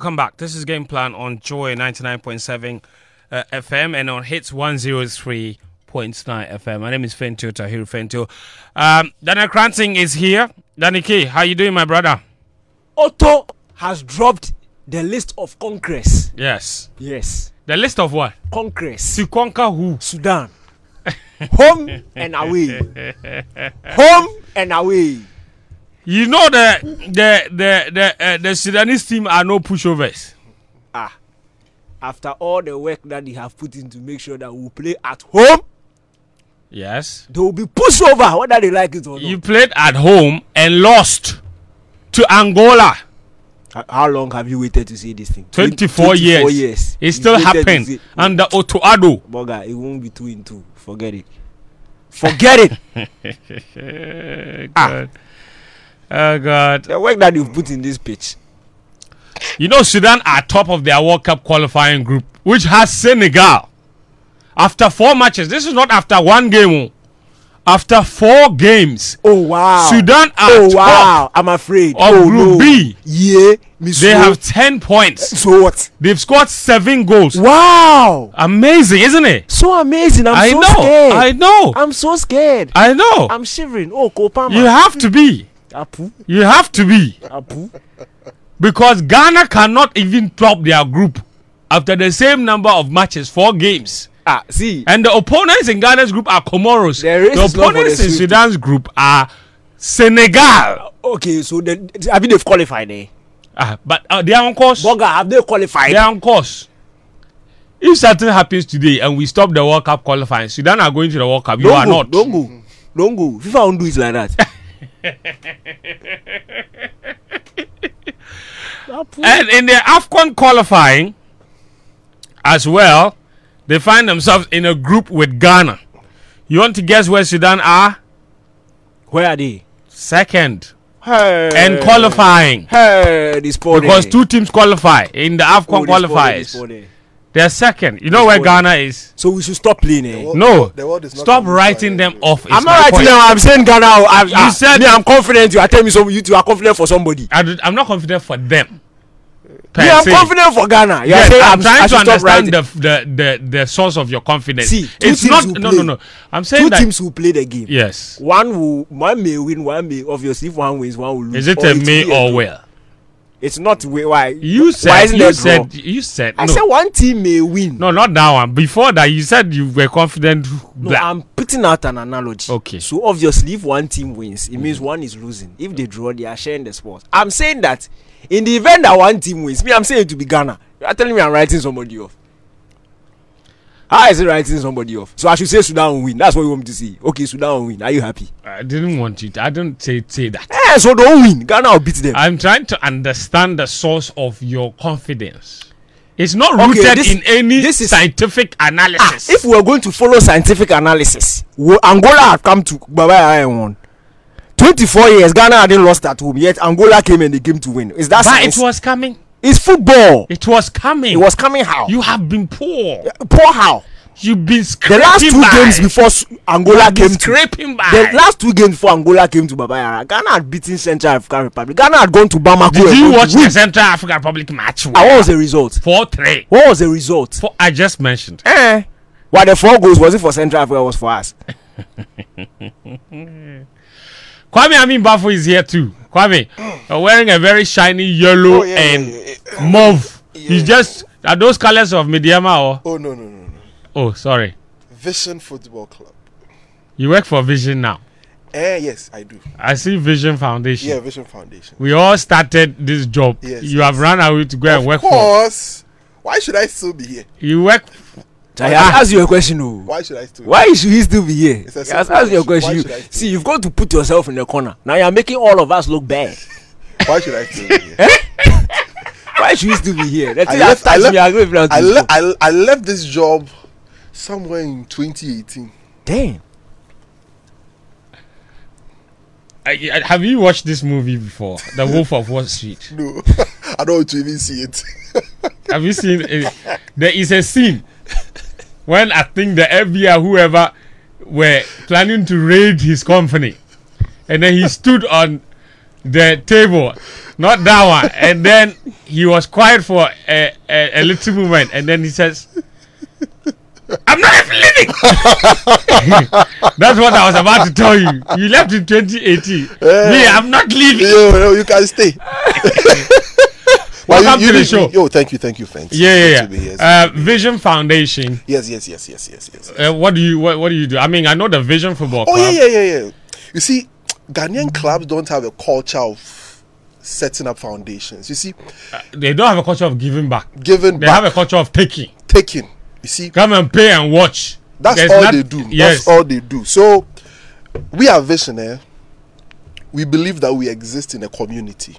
welcome back. This is Game Plan on Joy 99.7 FM and on Hits 103.9 FM. My name is Fentio Tahiru Fentio. Daniel Cranting is here. Danny K, how you doing, my brother? Otto has dropped the list of conquerors. Yes. Yes. The list of what? Conquerors. To conquer who? Sudan. Home and away. Home and away. You know the Sudanese team are no pushovers. After all the work that they have put in to make sure that we play at home, yes, they will be pushover whether they like it or not. You played at home and lost to Angola. How long have you waited to see this thing? 24 years. It still happened under Otto Addo. Boga, it won't be 2-2. Forget it. Forget it. God. Oh God. The work that you've put in this pitch. You know, Sudan are top of their World Cup qualifying group, which has Senegal. After 4 matches, this is not after one game. After 4 games. Oh wow. Sudan are top. I'm afraid. Of Group B. Yeah. They have 10 points. So what? They've scored 7 goals. Wow. Amazing, isn't it? So amazing. I'm so scared. I know. I'm so scared. I know. I'm shivering. Oh, Kopama. You have to be. Apu. You have to be. Apu. Because Ghana cannot even top their group after the same number of matches, 4 games. See. And the opponents in Ghana's group are Comoros. The opponents in Sudan's group are Senegal. Okay, so they've qualified there. But they are on course. Boga, have they qualified? They are on course. If something happens today and we stop the World Cup qualifying, Sudan are going to the World Cup. You are not. Don't go. FIFA won't do it like that. And in the AFCON qualifying as well, they find themselves in a group with Ghana. You want to guess where Sudan are? Where are they? Second. Hey. And qualifying. Hey, because 2 teams qualify in the AFCON qualifiers. They're second. You know where Ghana is? So we should stop playing it. No. Stop writing them off. I'm not writing them. I'm saying Ghana. You said I'm confident. You are telling me you are confident for somebody. I'm not confident for them. I'm confident for Ghana. Yes, I'm trying to understand the source of your confidence. See, it's not. No. I'm saying 2 teams will play the game. Yes. One may win. One may obviously. If one wins, one will lose. Is it a may or will? It's not why. You said. You said. I said one team may win. No, not that one. Before that, you said you were confident. No, I'm putting out an analogy. Okay. So obviously, if one team wins, it means one is losing. If they draw, they are sharing the sport. I'm saying that in the event that one team wins, I'm saying it to be Ghana. You are telling me I'm writing somebody off. How is it writing somebody off? So I should say Sudan will win. That's what you want me to see. Okay, Sudan will win. Are you happy? I didn't want you to. I don't say that. So don't win. Ghana will beat them. I'm trying to understand the source of your confidence. It's not rooted in any scientific analysis. If we are going to follow scientific analysis, Angola have come to Baba and won. 24 years, Ghana hadn't lost at home, yet Angola came and they came to win. Is that science? It was coming. It's football. It was coming. It was coming how? You have been poor. Poor how? You've been scraping the last 2 games before Angola came scraping by. The last 2 games before Angola came to Baba Yara, Ghana had beaten Central African Republic. Ghana had gone to Bamako. Did you watch the Central African Republic match? What was the result? 4-3. What was the result? I just mentioned. Why the 4 goals was it for Central Africa? Was for us. Kwame Amin Bafo is here too. Kwame, wearing a very shiny yellow and mauve. He's just are those colors of Mediama or? Oh no. Oh, sorry. Vision Football Club. You work for Vision now? Yes, I do. I see Vision Foundation. Yeah, Vision Foundation. We all started this job. Yes, you have run away to go and work for. Of course. Why should I still be here? You work. I ask you a question. Why should I still? Why should he still be here? Ask you a question. See, you've got to put yourself in the corner. Now you're making all of us look bad. Why should I still be here? Why should he still be here? I left this job somewhere in 2018. Damn. Have you watched this movie before? The Wolf of Wall Street? No. I don't want to even see it. Have you seen it? There is a scene when I think the FBI, whoever, were planning to raid his company. And then he stood on the table, not that one. And then he was quiet for a little moment, and then he says, "I'm not leaving." That's what I was about to tell you. You left in 2018. Me, I'm not leaving. You can stay. Welcome to the show. Yo, thank you, thanks. Yeah. Vision Foundation. Yes. What do you do? I mean, I know the Vision Football Club. Yeah. You see, Ghanaian clubs don't have a culture of setting up foundations. You see, they don't have a culture of giving back. They have a culture of taking. You see, come and pay and watch. That's all they do. Yes. That's all they do. So, we are Visionaire. We believe that we exist in a community.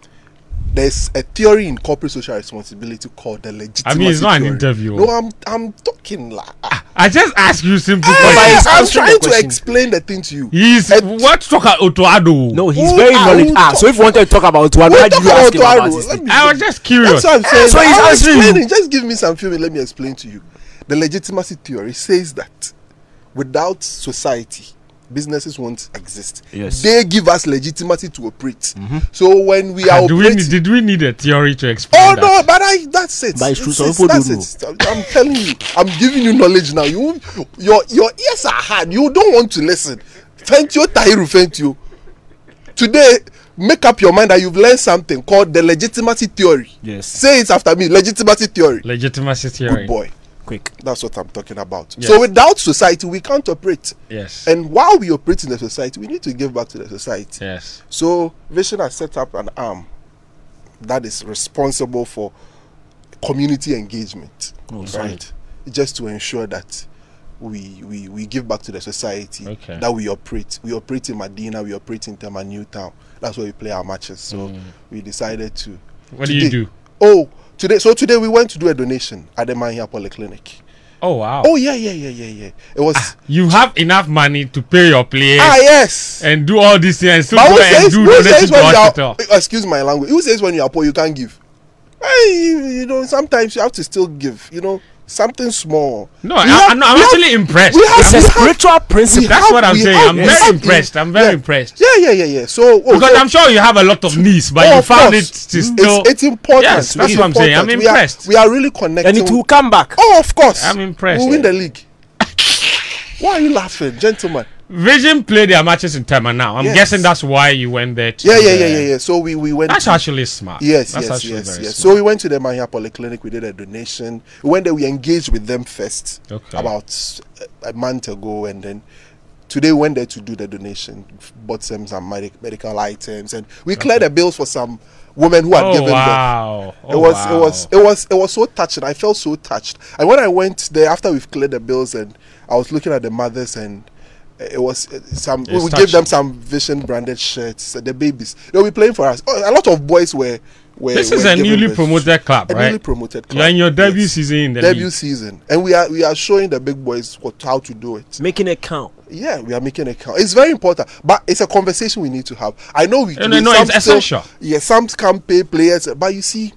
There's a theory in corporate social responsibility called the legitimacy theory. I mean, it's not an interview. No, I'm talking like... I just ask you simple questions. I'm trying to explain the thing to you. What talk about Otoado? No, he's very knowledgeable. So if you want to talk about Otoado, why did you ask him about this? I was just curious. That's what I'm saying. So he's answering you. Just give me some few minutes, let me explain to you. The legitimacy theory says that without society, businesses won't exist. Yes. They give us legitimacy to operate. So when we are did we need a theory to explain that? No, but that's it. But it's true. That's it. I'm telling you. I'm giving you knowledge now. Your ears are hard. You don't want to listen. Fentio Tahiru Fentio. Today, make up your mind that you've learned something called the legitimacy theory. Yes. Say it after me. Legitimacy theory. Legitimacy theory. Good boy. Quick. That's what I'm talking about. Yes. So without society, we can't operate. Yes. And while we operate in the society, we need to give back to the society. Yes. So Vision has set up an arm that is responsible for community engagement. Right. Just to ensure that we give back to the society, that we operate. We operate in Medina, we operate in Tema Newtown. That's where we play our matches. So we decided to. What do you do? Today we went to do a donation at the Mahia Polyclinic. Oh wow. Oh yeah. It was. You have enough money to pay your players. Yes. And do all these things. But who says when you are, excuse my language. Who says when you are poor you can't give? Hey, sometimes you have to still give. Something small. No, I'm actually impressed. It's a spiritual principle. That's what I'm saying. I'm very impressed. I'm very impressed. Yeah. So because I'm sure you have a lot of needs, but you found it to still. It's important. Yes, that's what I'm saying. I'm impressed. We are really connecting. And it will come back. Oh, of course. I'm impressed. We'll win the league. Why are you laughing, gentlemen? Vision play their matches in Tema now. I'm guessing that's why you went there. Yeah. So we went. That's actually smart. Yes. Smart. So we went to the Mahia Polyclinic. We did a donation. We went there. We engaged with them first about a month ago, and then today we went there to do the donation. Bought some medical items, and we cleared the bills for some women who had given birth. It was so touching. I felt so touched. And when I went there after we've cleared the bills, and I was looking at the mothers, and it was we gave them some Vision branded shirts. The babies, they'll be playing for us. A lot of boys were. This is a newly promoted club, right? Newly promoted club. You're in your debut season in the league. Season, and we are showing the big boys how to do it. Making it count. Yeah, we are making it count. It's very important, but it's a conversation we need to have. I know it's essential. Some can pay players, but you see,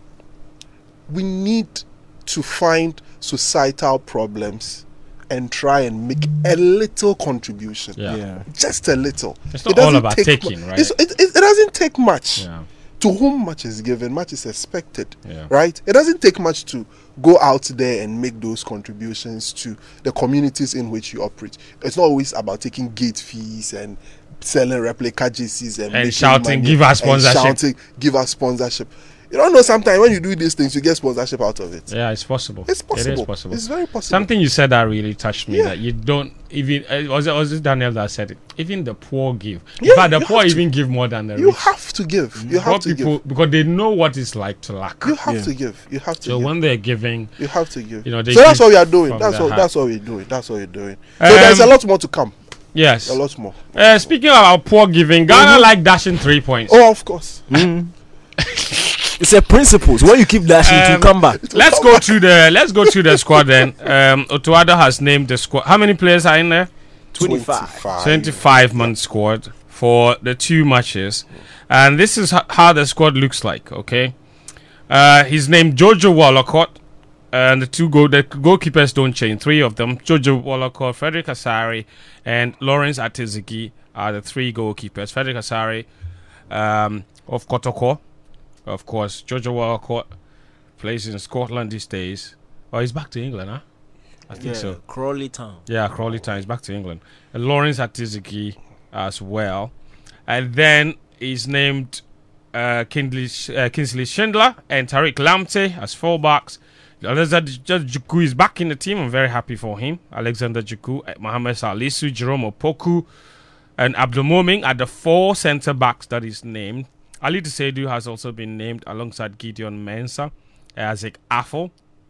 we need to find societal problems and try and make a little contribution. Yeah. Just a little. It's not all about taking, right? It doesn't take much. Yeah. To whom much is given, much is expected. Yeah. Right? It doesn't take much to go out there and make those contributions to the communities in which you operate. It's not always about taking gate fees and selling replica jerseys and shouting, give us sponsorship. You don't know, sometimes when you do these things, you get sponsorship out of it. Yeah, it's possible. It's possible. It is possible. It's very possible. Something you said that really touched me, Yeah. that you don't even... was it Daniel that said it? Even the poor give. Yeah, In fact, the you poor have to. even give more than the You rich. have to give. You Poor have to people, give. because they know what it's like to lack. You have to give. You have to So give. when they're giving... You have to give. You know, they so that's give what we are doing. from That's their what heart. we're doing. That's what we're doing. So there's a lot more to come. Yes. A lot more. Speaking about poor giving, Ghana like dashing 3 points. Oh, of course. It's a principle. So when you keep dashing, it will come back. Let's go to the squad then. Otoado has named the squad. How many players are in there? 25-man squad for the 2 matches, and this is how the squad looks like. Okay, he's named Jojo Wallacott, and the goalkeepers don't change. 3 of them: Jojo Wallacott, Frederick Asari, and Lawrence Atizigi are the 3 goalkeepers. Frederick Asari of Kotoko. Of course, Jojo Walcott plays in Scotland these days. Oh, he's back to England, huh? I think so. Crawley Town. Yeah, Crawley Town. He's back to England. And Lawrence Atiziki as well. And then he's named Kingsley Schindler and Tariq Lamptey as fullbacks. Alexander Juku is back in the team. I'm very happy for him. Alexander Juku, Mohamed Salisu, Jerome Opoku, and Abdulmumin are the 4 centre backs that is named. Ali Tusedu has also been named alongside Gideon Mensah. Isaac Affle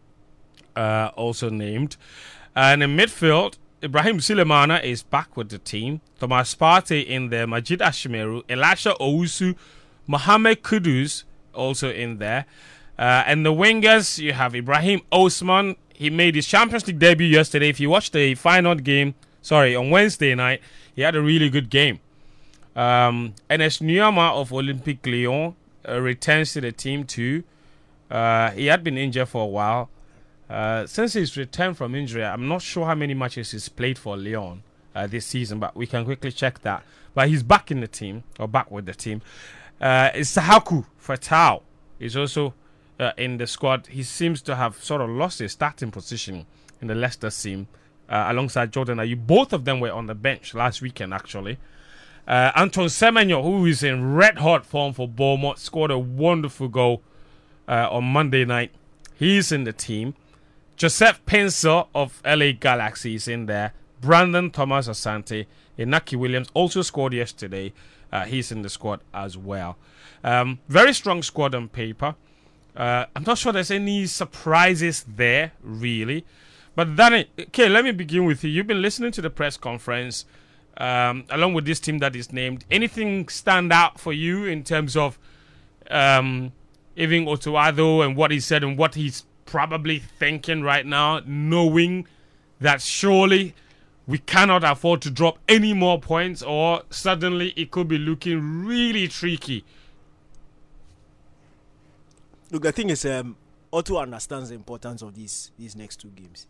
also named. And in midfield, Ibrahim Sulemana is back with the team. Thomas Partey in there. Majid Ashimeru, Elisha Owusu, Mohamed Kudus also in there. And the wingers, you have Ibrahim Osman. He made his Champions League debut yesterday. If you watched the final game, on Wednesday night, he had a really good game. Enes Nyama of Olympique Lyon returns to the team too. He had been injured for a while. Since his return from injury, I'm not sure how many matches he's played for Lyon this season, but we can quickly check that. But he's back in the team, or back with the team. Isahaku Fatau is also in the squad. He seems to have sort of lost his starting position in the Leicester team alongside Jordan Ayew. Both of them were on the bench last weekend, actually. Anton Semenyo, who is in red-hot form for Bournemouth, scored a wonderful goal on Monday night. He's in the team. Joseph Pincer of LA Galaxy is in there. Brandon Thomas Asante, Inaki Williams also scored yesterday. He's in the squad as well. Very strong squad on paper. I'm not sure there's any surprises there, really. But Danny, okay, let me begin with you. You've been listening to the press conference along with this team that is named. Anything stand out for you in terms of even Otuado and what he said and what he's probably thinking right now, knowing that surely we cannot afford to drop any more points, or suddenly it could be looking really tricky? Look, the thing is, Otto understands the importance of these next 2 games.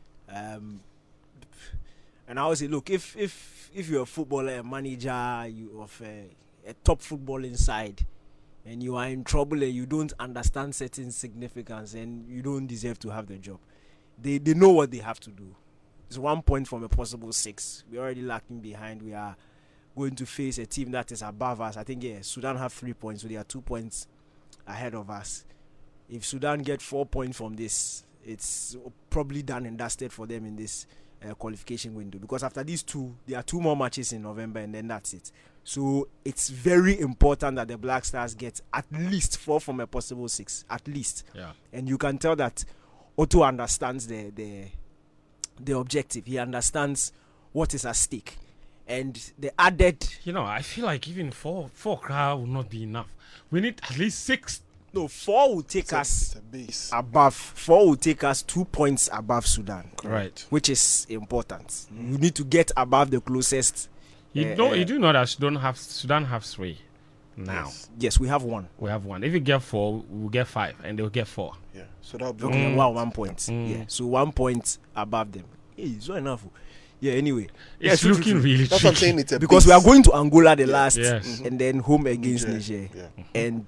And I would say, look, if you're a footballer, a manager, you of a top footballing side, and you are in trouble and you don't understand certain significance, and you don't deserve to have the job. They know what they have to do. It's 1 point from a possible 6. We're already lacking behind. We are going to face a team that is above us. I think Sudan have 3 points, so they are 2 points ahead of us. If Sudan get 4 points from this, it's probably done and dusted for them in this qualification window, because after these 2, there are 2 more matches in November, and then that's it. So it's very important that the Black Stars get at least 4 from a possible 6, at least. Yeah. And you can tell that Otto understands the objective. He understands what is at stake, and the added. I feel like even four crowd will not be enough. We need at least 6. No, 4 will take us above. 4 will take us 2 points above Sudan. Right. Which is important. You need to get above the closest. You do know that Sudan have 3 now. Yes, we have 1. We have 1. If you get 4, we'll get 5, and they'll get 4. Yeah. So that'll be okay. 1 point. Yeah. So 1 point above them. Hey, it's not enough. Yeah. Anyway, it's looking really. That's what I'm saying. It's a because we are going to Angola the last, yes. and then home against Niger. Yeah.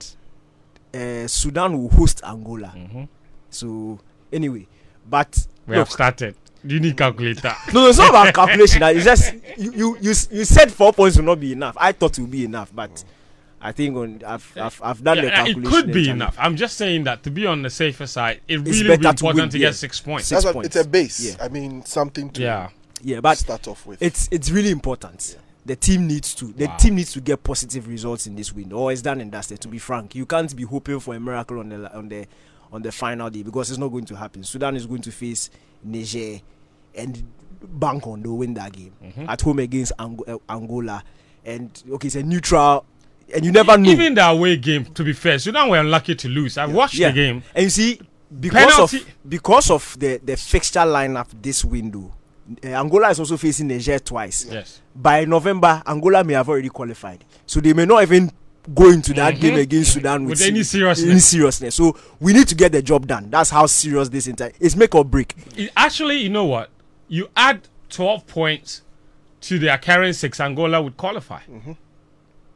And Sudan will host Angola. So anyway, but we have started. Do you need calculator? No, it's not about calculation. It's just you said 4 points will not be enough. I thought it would be enough, but I think I've done the calculation. It could be enough. I'm just saying that to be on the safer side, it really would be important to get 6 points. That's what, it's a base. Yeah. I mean, something to but start off with. It's really important. Yeah. The team needs to get positive results in this window, or it's done and dusted. To be frank, you can't be hoping for a miracle on the final day, because it's not going to happen. Sudan is going to face Niger and bank on they'll win that game at home against Angola. And okay, it's a neutral, and you never know. Even the away game, to be fair, Sudan were unlucky to lose. I watched the game, and you see, because of the fixture lineup this window, Angola is also facing Niger twice. Yes. By November, Angola may have already qualified, so they may not even go into that game against Sudan with any seriousness. So we need to get the job done. That's how serious this is. Make or break. Actually, you know what? You add 12 points to their current 6, Angola would qualify.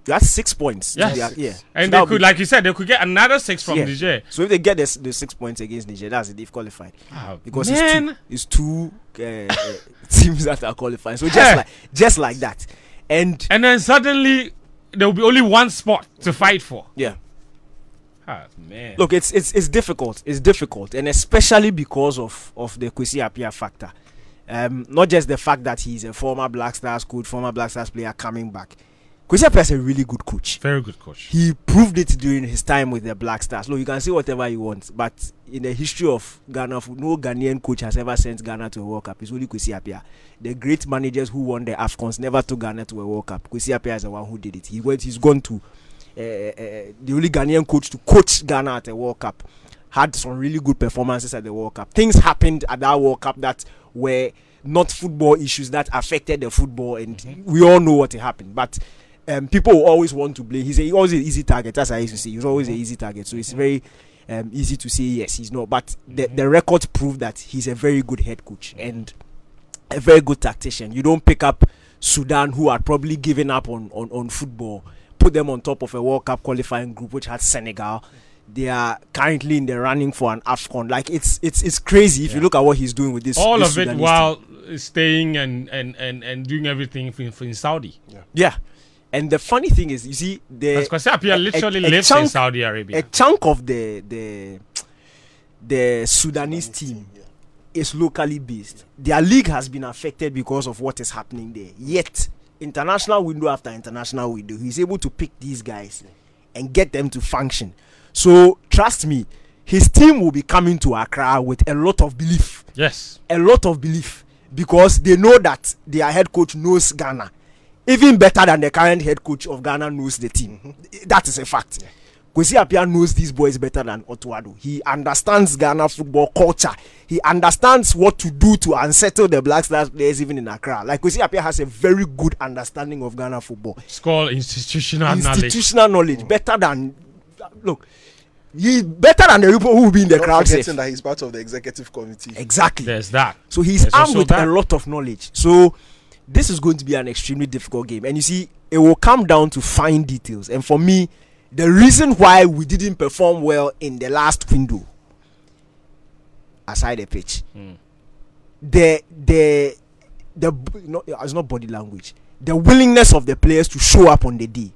You had 6 points. Yes. Yeah. And So they could, like you said, they could get another 6 from Niger. So if they get the 6 points against Niger, that's it. They've qualified. Wow, Because man. it's two teams that are qualifying. So just like that. And then suddenly there will be only one spot to fight for. yeah. Ah, man. Look, it's difficult. It's difficult, and especially because of the Kwesi Appiah factor. Not just the fact that he's a former Black Stars coach, former Black Stars player coming back. Kwesi Appiah is a really good coach. Very good coach. He proved it during his time with the Black Stars. Look, you can say whatever you want, but in the history of Ghana, no Ghanaian coach has ever sent Ghana to a World Cup. It's only Kwesi Appiah. The great managers who won the AFCONs never took Ghana to a World Cup. Kwesi Appiah is the one who did it. He's gone to the only Ghanaian coach to coach Ghana at a World Cup. Had some really good performances at the World Cup. Things happened at that World Cup that were not football issues that affected the football, and we all know what happened. But people will always want to blame. He's always an easy target, as I used to say. He's always an easy target. So it's very easy to say yes, he's not. But the records prove that he's a very good head coach and a very good tactician. You don't pick up Sudan, who are probably given up on football, put them on top of a World Cup qualifying group which had Senegal. They are currently in the running for an AFCON. Like it's crazy if you look at what he's doing with this. All this of it Sudanese while team. staying and doing everything in Saudi. Yeah. And the funny thing is, you see, Because Kwesi Appiah literally lives in Saudi Arabia. A chunk of the Sudanese team is locally based. Their league has been affected because of what is happening there. Yet, international window after international window, he's able to pick these guys and get them to function. So, trust me, his team will be coming to Accra with a lot of belief. Yes. A lot of belief. Because they know that their head coach knows Ghana. Even better than the current head coach of Ghana knows the team. That is a fact. Kwesi Appiah knows these boys better than Otto Addo. He understands Ghana football culture. He understands what to do to unsettle the Black Stars players even in Accra. Like Kwesi Appiah has a very good understanding of Ghana football. It's called institutional knowledge. Better than... Look, he's better than the people who will be in the crowd. Forgetting that he's part of the executive committee. Exactly. There's that. So he's armed with that. a lot of knowledge. So this is going to be an extremely difficult game. And you see, it will come down to fine details. And for me, the reason why we didn't perform well in the last window, aside the pitch, it's not body language. The willingness of the players to show up on the day.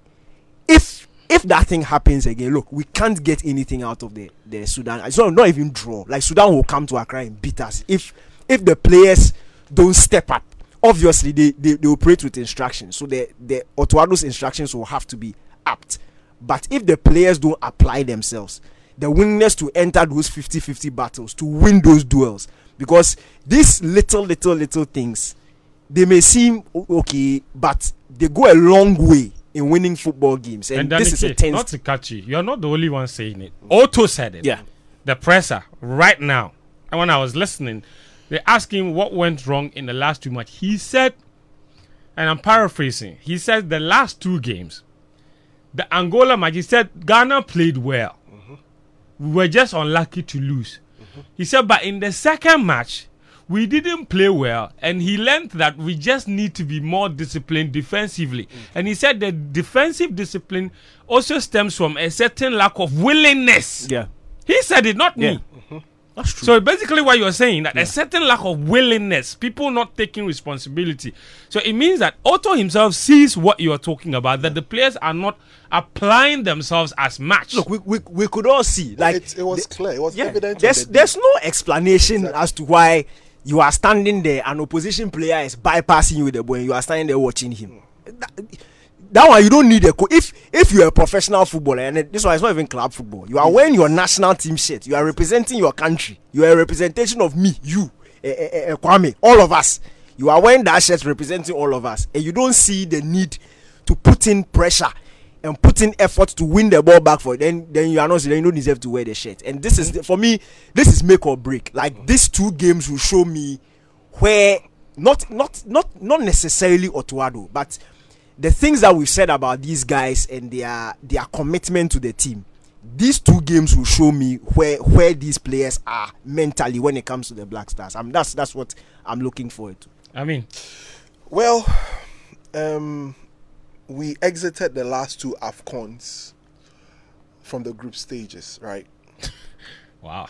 If that thing happens again, look, we can't get anything out of the Sudan. It's not even draw. Like Sudan will come to Accra and beat us if the players don't step up. Obviously, they operate with instructions, so the Otto Addo's instructions will have to be apt. But if the players don't apply themselves, the willingness to enter those 50-50 battles, to win those duels, because these little things, they may seem okay, but they go a long way in winning football games. And this is a tense. Not to catch you, you're not the only one saying it. Otto said it. Yeah. The presser right now. And when I was listening, they asked him what went wrong in the last 2 matches. He said, and I'm paraphrasing, he said the last 2 games, the Angola match, he said Ghana played well. We were just unlucky to lose. He said, but in the second match, we didn't play well, and he learned that we just need to be more disciplined defensively. And he said the defensive discipline also stems from a certain lack of willingness. Yeah. He said it, not me. That's true. So basically what you're saying, that a certain lack of willingness, people not taking responsibility. So it means that Otto himself sees what you're talking about, that the players are not applying themselves as much. Look, we could all see. Like It was clear. It was evident. There's no explanation as to why you are standing there, an opposition player is bypassing you with the ball, and you are standing there watching him. That one, you don't need a coach. If you're a professional footballer, and this one is not even club football, you are wearing your national team shirt, you are representing your country, you are a representation of me, you, Kwame, all of us. You are wearing that shirt representing all of us, and you don't see the need to put in pressure and put in effort to win the ball back for it. Then you are not, then you don't deserve to wear the shirt. And this is, for me, this is make or break. Like these 2 games will show me where not necessarily Otto Addo, but the things that we've said about these guys and their commitment to the team. These 2 games will show me where these players are mentally when it comes to the Black Stars. That's what I'm looking forward to. I mean, well, we exited the last 2 AFCONs from the group stages, right? Wow.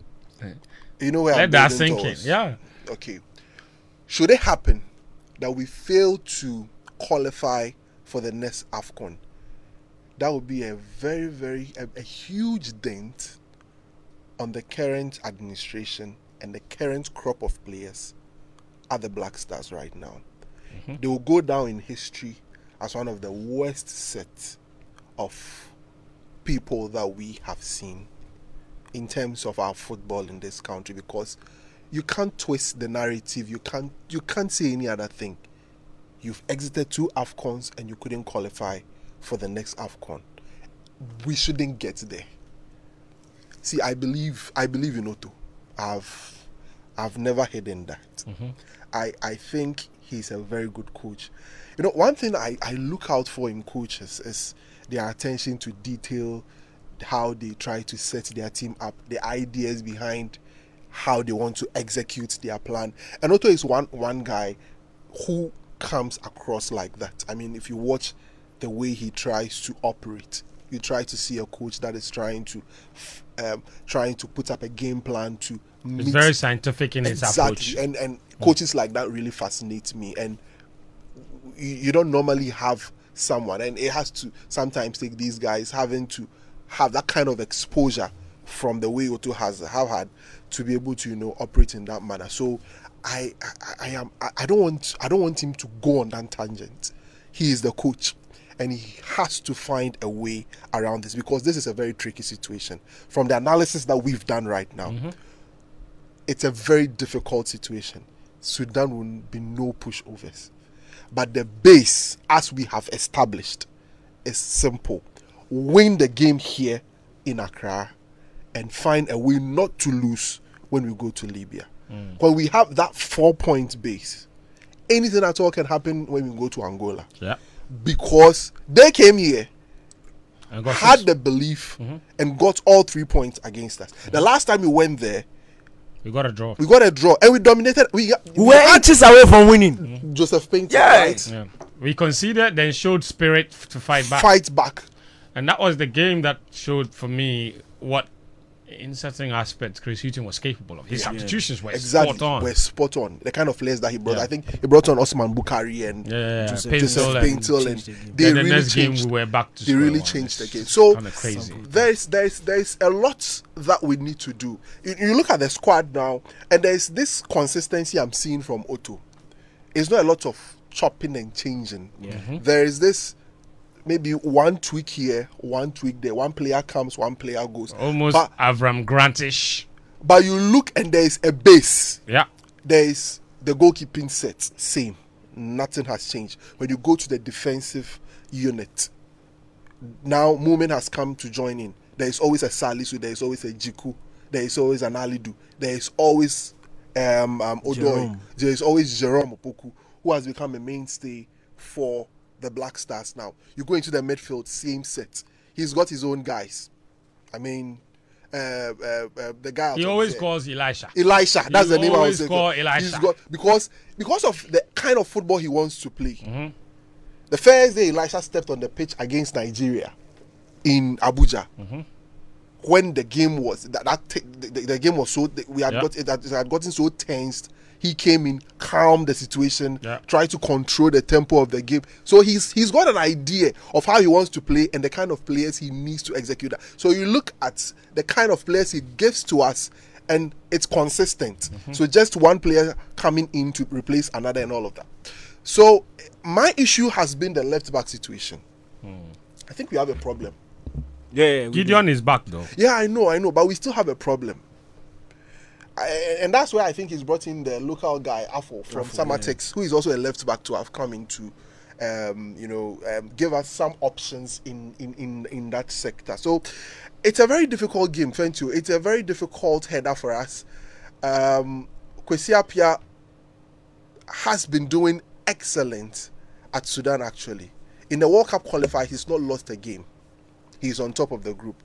You know where Let I'm that building sink in. towards? Yeah. Okay. Should it happen that we fail to qualify for the next AFCON, that would be a very, very, a huge dent on the current administration and the current crop of players at the Black Stars right now. They will go down in history as one of the worst sets of people that we have seen in terms of our football in this country, because you can't twist the narrative. You can't say any other thing. You've exited 2 AFCONs and you couldn't qualify for the next AFCON. We shouldn't get there. See, I believe in Otto. I've never hidden that. I think he's a very good coach. You know, one thing I look out for in coaches is their attention to detail, how they try to set their team up, the ideas behind how they want to execute their plan. And Otto is one guy who comes across like that. I mean, if you watch the way he tries to operate, you try to see a coach that is trying to put up a game plan to meet. It's very scientific in its approach. And coaches like that really fascinate me. And you don't normally have someone, and it has to sometimes take these guys having to have that kind of exposure from the way Otto have had to be able to operate in that manner. So I don't want him to go on that tangent. He is the coach, and he has to find a way around this, because this is a very tricky situation. From the analysis that we've done right now, it's a very difficult situation. Sudan will be no pushovers. But the base, as we have established, is simple. Win the game here in Accra and find a way not to lose when we go to Libya. When we have that 4-point base, anything at all can happen when we go to Angola. Yeah. Because they came here, had 6. the belief, and got all 3 points against us. The last time we went there, We got a draw. and we dominated. We were inches away from winning. Joseph Painter, Yeah. right? Yeah. We conceded, then showed spirit to fight back. Fight back. And that was the game that showed for me what, in certain aspects, Chris Hughton was capable of. His substitutions were spot on. Were spot on. The kind of players that he brought. Yeah. I think he brought on Osman Bukhari and Joseph Paintel, and they then the really next game changed. we were back to They square really one. changed the It's game. So kind of crazy. there's a lot that we need to do. You look at the squad now, and there's this consistency I'm seeing from Otto. It's not a lot of chopping and changing. There is this maybe one tweak here, one tweak there. One player comes, one player goes. Almost Avram Grantish. But you look and there is a base. Yeah. There is the goalkeeping set, same. Nothing has changed. When you go to the defensive unit, now movement has come to join in. There is always a Salisu, there is always a Jiku, there is always an Alidu, there is always Odoi, Jerome. there is always Jerome Opoku, who has become a mainstay for the Black Stars now. You go into the midfield, same set. He's got his own guys. I mean, the guy. He always calls Elisha. Elisha, that's the name I was saying. Call Elisha. He's got, because of the kind of football he wants to play. The first day Elisha stepped on the pitch against Nigeria in Abuja, when the game was the game was so we had got it had gotten so tensed. He came in, calmed the situation, tried to control the tempo of the game. So he's got an idea of how he wants to play and the kind of players he needs to execute that. So you look at the kind of players he gives to us, and it's consistent. So just one player coming in to replace another and all of that. So my issue has been the left back situation. I think we have a problem. Yeah, Gideon is back though. Yeah, I know, but we still have a problem. And that's why I think he's brought in the local guy, Afo, from Samatex, who is also a left back, to have come in to, give us some options in that sector. So it's a very difficult game, Fentu. It's a very difficult header for us. Kwesi Appiah has been doing excellent at Sudan, actually. In the World Cup qualifier, he's not lost a game. He's on top of the group.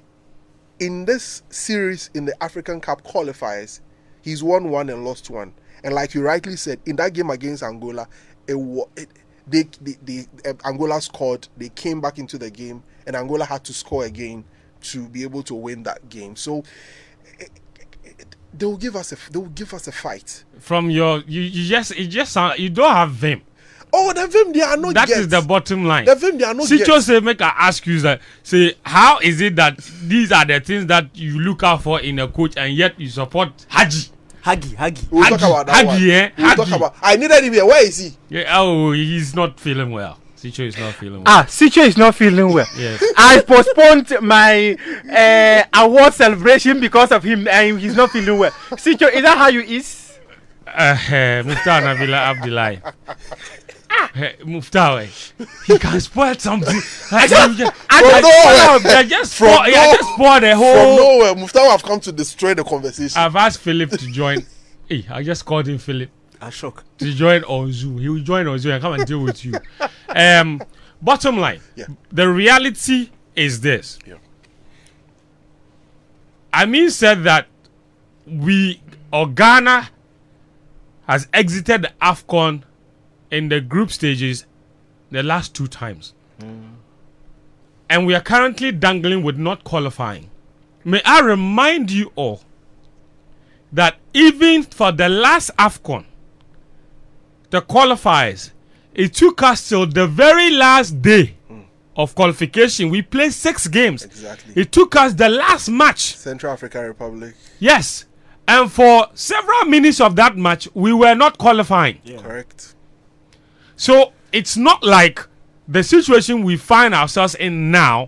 In this series, in the African Cup qualifiers, he's won one and lost one. And like you rightly said, in that game against Angola, Angola scored. They came back into the game, and Angola had to score again to be able to win that game. So they will give us a fight. From your you just sound, you don't have vim. Oh, the vim they are not. That is the bottom line. The vim they are not. Sicho say, make I ask you that. Say, how is it that these are the things that you look out for in a coach, and yet you support Haji? We'll talk about that one. We'll talk about. I needed him here. Where is he? Yeah, oh, he's not feeling well. Sicho is not feeling well. Sicho is not feeling well. Yes. I postponed my award celebration because of him, and he's not feeling well. Sicho, is that how you is? Muftar Nabila Abdullahi. Muftar, he can spoil something. Just spoil the whole. From nowhere, Muftar have come to destroy the conversation. I've asked Philip to join. Hey, I just called him Philip. Shock. To join on Zoom. He will join on Zoom and come and deal with you. Bottom line, the reality is this. Yeah. Amin said that Ghana has exited the AFCON in the group stages the last 2 times. And we are currently dangling with not qualifying. May I remind you all that even for the last AFCON, the qualifiers, it took us till the very last day of qualification. We played 6 games. Exactly. It took us the last match. Central African Republic. Yes. And for several minutes of that match, we were not qualifying. Yeah. Correct. So it's not like the situation we find ourselves in now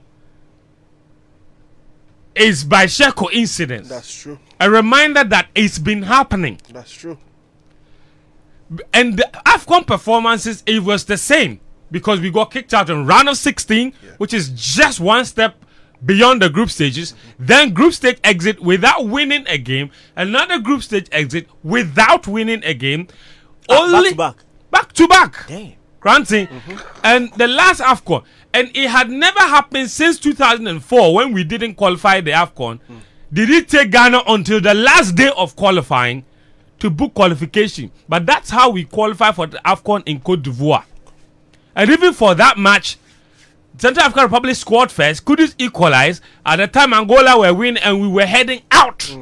is by sheer coincidence. That's true. A reminder that it's been happening. That's true. And the AFCON performances, it was the same because we got kicked out in round of 16, which is just one step beyond the group stages. Then group stage exit without winning a game. Another group stage exit without winning a game. Only back to back. Damn. Granting. And the last AFCON. And it had never happened since 2004 when we didn't qualify the AFCON. Did it take Ghana until the last day of qualifying to book qualification? But that's how we qualify for the AFCON in Cote d'Ivoire. And even for that match, Central African Republic scored first, couldn't equalize. At the time, Angola were winning and we were heading out.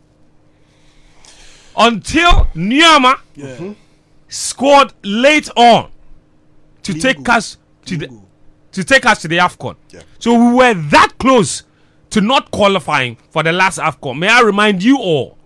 Until Nyama scored late on to take us to the AFCON. Yeah. So we were that close to not qualifying for the last AFCON. May I remind you all?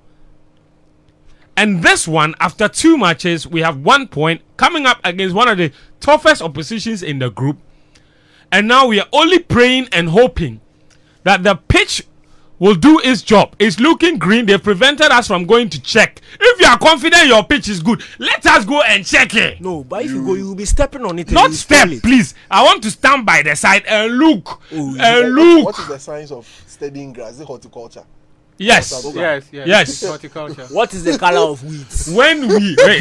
And this one, after 2 matches, we have 1 point coming up against one of the toughest oppositions in the group. And now we are only praying and hoping that the pitch will do its job. It's looking green. They prevented us from going to check. If you are confident your pitch is good, let us go and check it. No, but if you go, you will be stepping on it. Not step, please. I want to stand by the side and look. Look. What is the science of studying grass? Is it horticulture? Yes. Yes. Horticulture. What is the color of weeds? When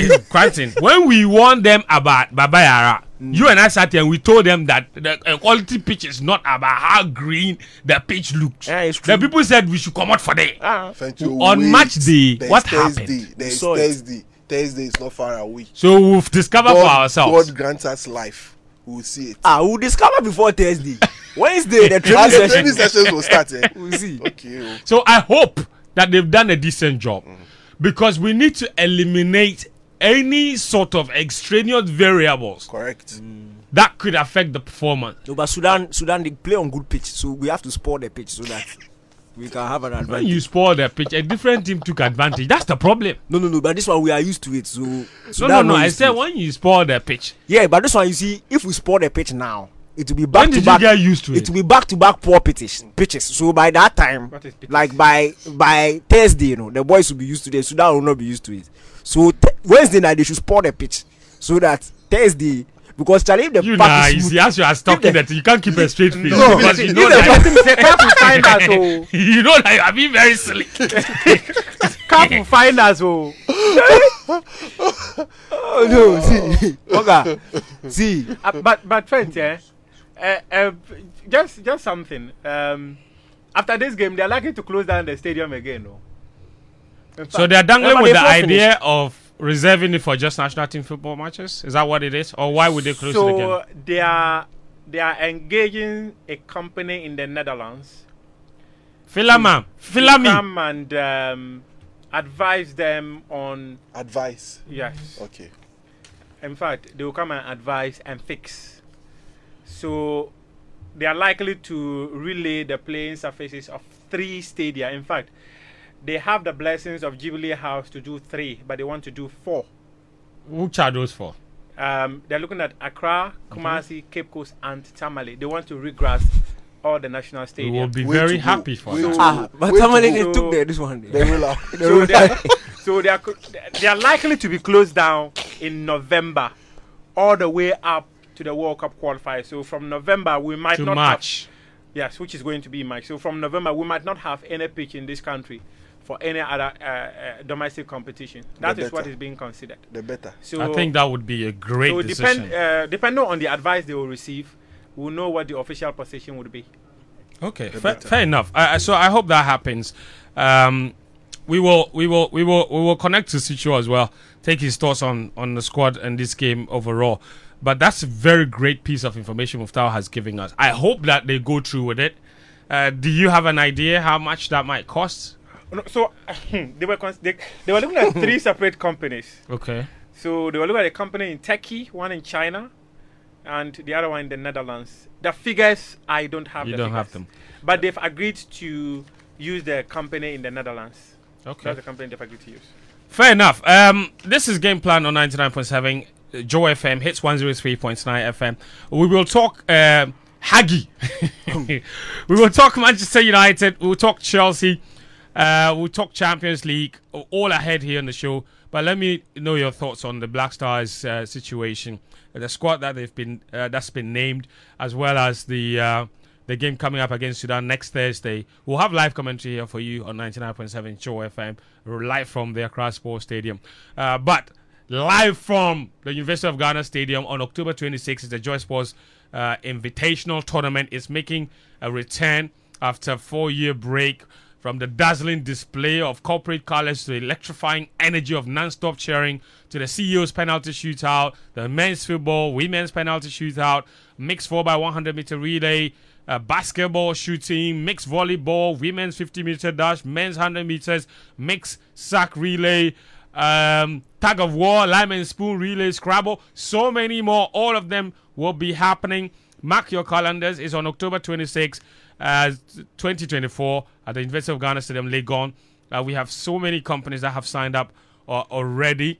we warned them about Baba Yara, you and I sat here and we told them that the quality pitch is not about how green the pitch looks. Yeah, it's true. The people said we should come out for day. On match day, what happened? There's Thursday. Thursday is not far away. So we've discovered for ourselves. God grants us life. We'll see it. We'll discover before Thursday. Wednesday, the training sessions will start. We'll see. Okay. So I hope that they've done a decent job because we need to eliminate any sort of extraneous variables. Correct. That could affect the performance. No, but Sudan, they play on good pitch, so we have to spoil the pitch so that we can have an advantage. When you spoil the pitch, a different team took advantage. That's the problem. No. But this one we are used to it. So no. I said when you spoil the pitch. Yeah, but this one you see, if we spoil the pitch now, it will be back when to did back. You get used to it? It will be back to back poor pitches. So by that time, like by Thursday, the boys will be used to it. Sudan will not be used to it. So Wednesday night they should spoil the pitch so that Thursday. Because Charlie, the you know, you see, as you are talking that you can't keep a straight face. No, because you know that you know that you are being very silly. Can't find us. Oh no, see, okay, see. But friends, just something. After this game, they are likely to close down the stadium again. No? So they are dangling with the idea of reserving it for just national team football matches? Is that what it is? Or why would they close it again? So they are engaging a company in the Netherlands Filami. to come and advise them on. Advice. Yes. Okay. In fact, they will come and advise and fix. So they are likely to relay the playing surfaces of 3 stadia. In fact, they have the blessings of Jubilee House to do 3, but they want to do 4. Which are those for? They're looking at Accra, Kumasi, Cape Coast, and Tamale. They want to regrass all the national We stadiums. will be Way very to go. happy for Way that. to Ah, but Way to somebody go. they took this one. They will have. So they are likely to be closed down in November, all the way up to the World Cup qualifiers. So from November we might To not March. have, yes, which is going to be March. So from November we might not have any pitch in this country for any other domestic competition. That is what better. is being considered. The better. So I think that would be a great so decision. depending on the advice they will receive, we'll know what the official position would be. Okay, better. fair enough. So I hope that happens. We will connect to Sicho as well. Take his thoughts on the squad and this game overall. But that's a very great piece of information Muftau has given us. I hope that they go through with it. Do you have an idea how much that might cost? No, so they were looking at 3 separate companies. Okay. So they were looking at a company in Turkey, one in China, and the other one in the Netherlands. The figures I don't have. You the don't have figures. them. But they've agreed to use the company in the Netherlands. Okay. That's the company they've agreed to use. Fair enough. This is Game Plan on 99.7 Joe FM, hits 103.9 FM. We will talk Hagi. We will talk Manchester United. We will talk Chelsea. We'll talk Champions League. All ahead here on the show. But let me know your thoughts on the Black Stars situation, the squad that they've been that's been named, as well as the game coming up against Sudan next Thursday. We'll have live commentary here for you on 99.7 Joe FM, live from the Accra Sports Stadium. But live from the University of Ghana Stadium on October 26th is the Joy Sports Invitational Tournament. It's making a return after a 4-year break. From the dazzling display of corporate colors to the electrifying energy of non-stop cheering to the CEO's penalty shootout, the men's football, women's penalty shootout, mixed 4x100 meter relay, basketball shooting, mixed volleyball, women's 50-meter dash, men's 100 meters, mixed sack relay, tug of war, lime and spoon relay, Scrabble, so many more. All of them will be happening. Mark your calendars. It's on October 26th. 2024 at the University of Ghana Stadium, Legon. We have so many companies that have signed up already.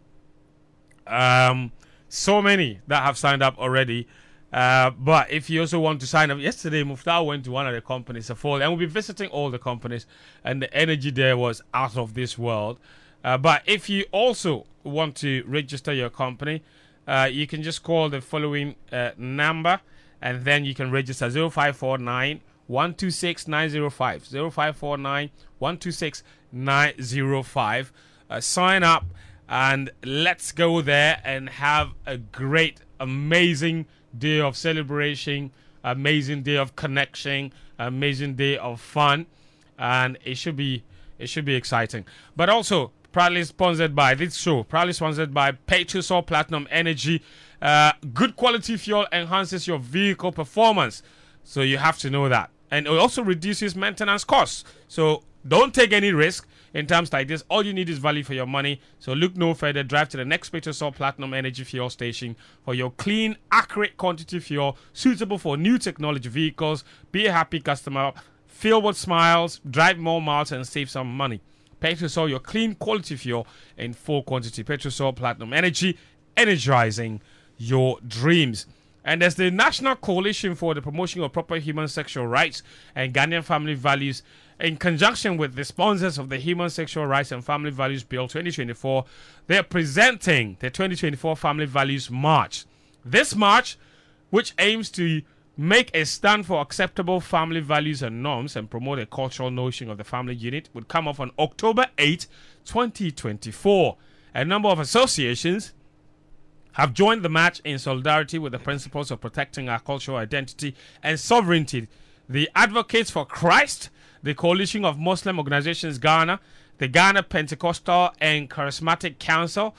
So many that have signed up already. But if you also want to sign up, yesterday Muftau went to one of the companies, and we'll be visiting all the companies, and the energy there was out of this world. But if you also want to register your company, you can just call the following number, and then you can register 0549 126 905 0549 126 905. Sign up and let's go there and have a great, amazing day of celebration, amazing day of connection, amazing day of fun, and it should be exciting. But also proudly sponsored by this show, proudly sponsored by Petrosol Platinum Energy. Good quality fuel enhances your vehicle performance, so you have to know that. And it also reduces maintenance costs. So don't take any risk in terms like this. All you need is value for your money. So look no further. Drive to the next Petrosol Platinum Energy fuel station for your clean, accurate quantity fuel suitable for new technology vehicles. Be a happy customer. Fill with smiles. Drive more miles and save some money. Petrosol, your clean, quality fuel in full quantity. Petrosol Platinum Energy, energizing your dreams. And there's the National Coalition for the Promotion of Proper Human Sexual Rights and Ghanaian Family Values, in conjunction with the sponsors of the Human Sexual Rights and Family Values Bill 2024. They're presenting the 2024 Family Values March. This march, which aims to make a stand for acceptable family values and norms and promote a cultural notion of the family unit, would come off on October 8, 2024. A number of associations have joined the march in solidarity with the principles of protecting our cultural identity and sovereignty. The Advocates for Christ, the Coalition of Muslim Organizations Ghana, the Ghana Pentecostal and Charismatic Council,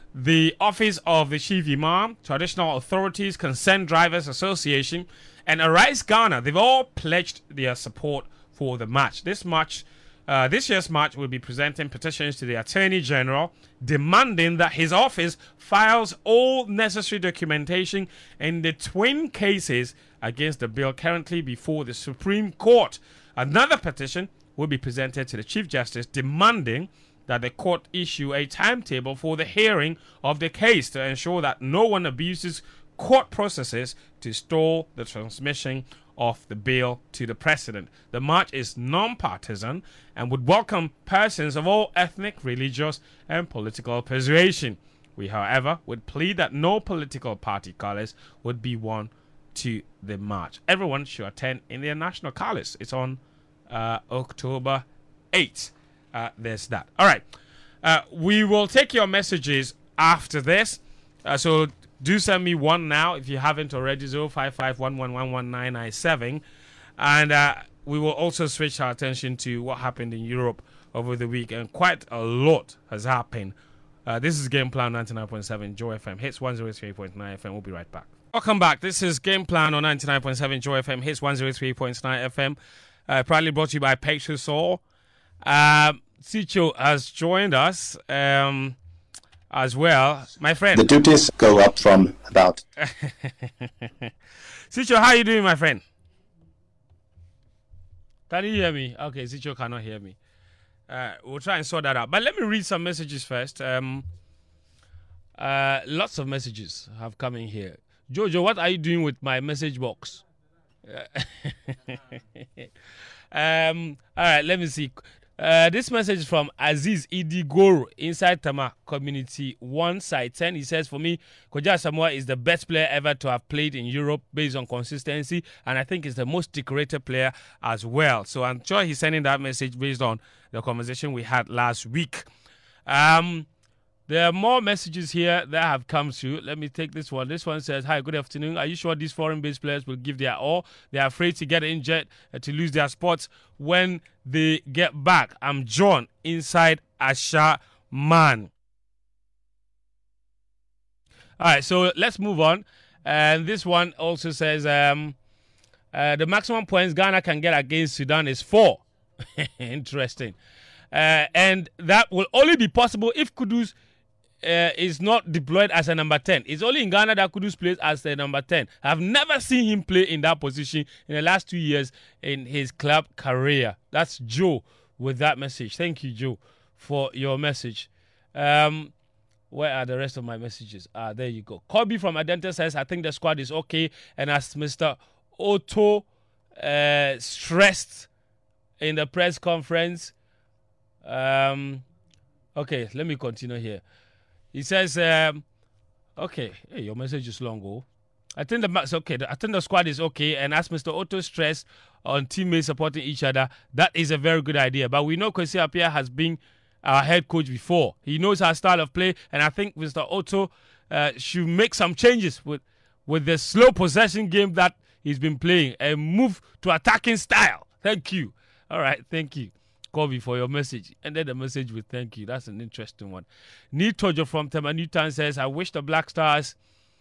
the Office of the Chief Imam, Traditional Authorities, Concerned Drivers Association, and Arise Ghana. They've all pledged their support for the march. This year's march will be presenting petitions to the Attorney General demanding that his office files all necessary documentation in the twin cases against the bill currently before the Supreme Court. Another petition will be presented to the Chief Justice demanding that the court issue a timetable for the hearing of the case to ensure that no one abuses court processes to stall the transmission of the bill to the president. The march is non-partisan and would welcome persons of all ethnic, religious, and political persuasion. We, however, would plead that no political party colours would be worn to the march. Everyone should attend in their national colours. It's on October 8th. There's that. All right. We will take your messages after this. So do send me one now if you haven't already. 05511111997. And we will also switch our attention to what happened in Europe over the week. And quite a lot has happened. This is Game Plan 99.7 Joy FM. Hits 103.9 FM. We'll be right back. Welcome back. This is Game Plan on 99.7 Joy FM. Hits 103.9 FM. Proudly brought to you by Petrosol. Sicho has joined us as well. My friend. The duties go up from about. Sicho, how are you doing, my friend? Can you hear me? Okay, Sicho cannot hear me. We'll try and sort that out. But let me read some messages first. Lots of messages have come in here. Jojo, what are you doing with my message box? All right, let me see. This message is from Aziz Idigoro inside Tama Community 1 side 10. He says, for me, Koja Samoa is the best player ever to have played in Europe based on consistency, and I think he's the most decorated player as well. So I'm sure he's sending that message based on the conversation we had last week. There are more messages here that have come through. Let me take this one. This one says, hi, good afternoon. Are you sure these foreign-based players will give their all? They are afraid to get injured, to lose their spots when they get back. I'm John, inside Asha Man. All right, so let's move on. And this one also says, the maximum points Ghana can get against Sudan is 4. Interesting. And that will only be possible if Kudus is not deployed as a number 10. It's only in Ghana that Kudus plays as a number 10. I've never seen him play in that position in the last 2 years in his club career. That's Joe with that message. Thank you, Joe, for your message. Where are the rest of my messages? There you go. Kobe from Adenta says, I think the squad is okay. And as Mr. Otto stressed in the press conference, okay, let me continue here. He says, okay, hey, your message is long, oh. I think the squad is okay, and as Mr. Otto stressed on teammates supporting each other, that is a very good idea. But we know Kwesi Appiah has been our head coach before. He knows our style of play, and I think Mr. Otto should make some changes with the slow possession game that he's been playing and move to attacking style. Thank you. All right, thank you, Kobe, for your message. And then the message with thank you. That's an interesting one. Need Tojo from Tema Newtown says, I wish the Black Stars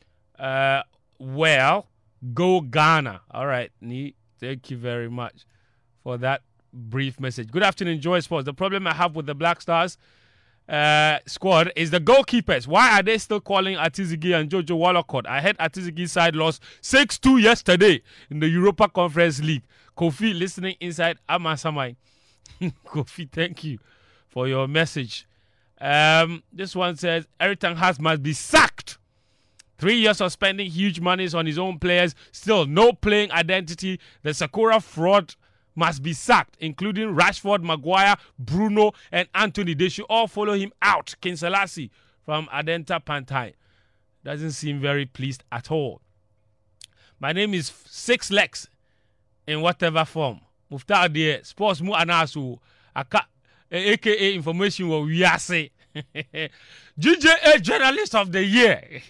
well. Go Ghana. All right, Need, thank you very much for that brief message. Good afternoon, Joy Sports. The problem I have with the Black Stars squad is the goalkeepers. Why are they still calling Atizigi and Jojo Wallacott? I heard Atizigi's side lost 6-2 yesterday in the Europa Conference League. Kofi listening inside Amasamai. Kofi, thank you for your message. This one says Eric Ten Hag must be sacked. 3 years of spending huge monies on his own players, still no playing identity. The Sakura fraud must be sacked, including Rashford, Maguire, Bruno, and Anthony. They should all follow him out. King Selassie from Adenta Pantai doesn't seem very pleased at all. My name is Six Legs in whatever form. Muftar de sports mu anasu aka aka information what we are say. GJA journalist of the year.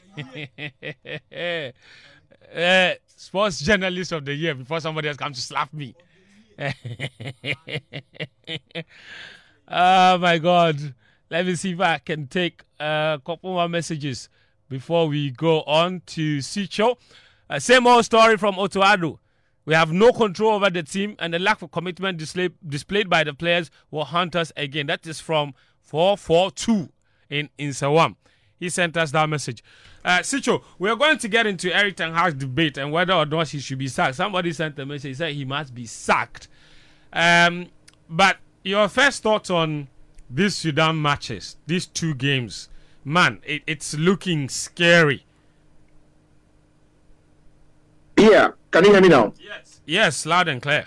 Sports journalist of the year before somebody else comes to slap me. Oh my God. Let me see if I can take a couple more messages before we go on to Sicho. Same old story from Otoado. We have no control over the team, and the lack of commitment displayed by the players will haunt us again. That is from 442 in Sawam. He sent us that message. Sicho, we are going to get into Erik ten Hag's debate and whether or not he should be sacked. Somebody sent a message, he said he must be sacked. But your first thoughts on these Sudan matches, these two games, man, it's looking scary. Yeah, can you hear me now? Yes, loud and clear.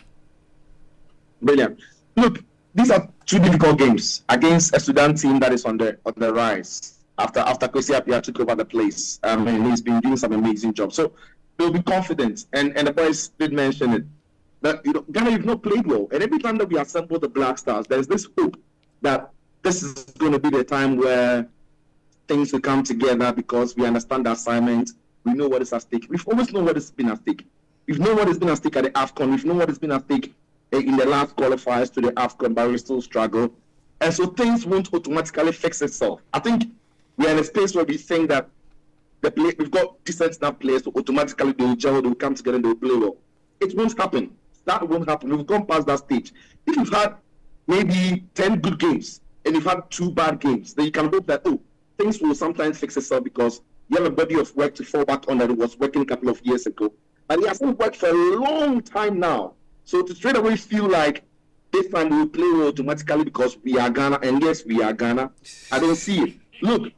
Brilliant. Look, these are two difficult games against a Sudan team that is on the rise after Kwesi Appiah took over the place. And he's been doing some amazing job. So they'll be confident. And the boys did mention it. That Ghana have not played well. And every time that we assemble the Black Stars, there's this hope that this is going to be the time where things will come together because we understand the assignment. We know what is at stake. We've always known what has been at stake. We've known what has been at stake at the AFCON. We've known what has been at stake in the last qualifiers to the AFCON, but we still struggle. And so things won't automatically fix itself. I think we're in a space where we think that we've got decent enough players, so automatically they'll gel, they'll come together and they'll play well. It won't happen. That won't happen. We've gone past that stage. If you've had maybe 10 good games and you've had 2 bad games, then you can hope that, things will sometimes fix itself because you have a body of work to fall back on that was working a couple of years ago. But it hasn't worked for a long time now. So to straight away feel like this time we will play well automatically because we are Ghana, and yes, we are Ghana, I don't see it. Look,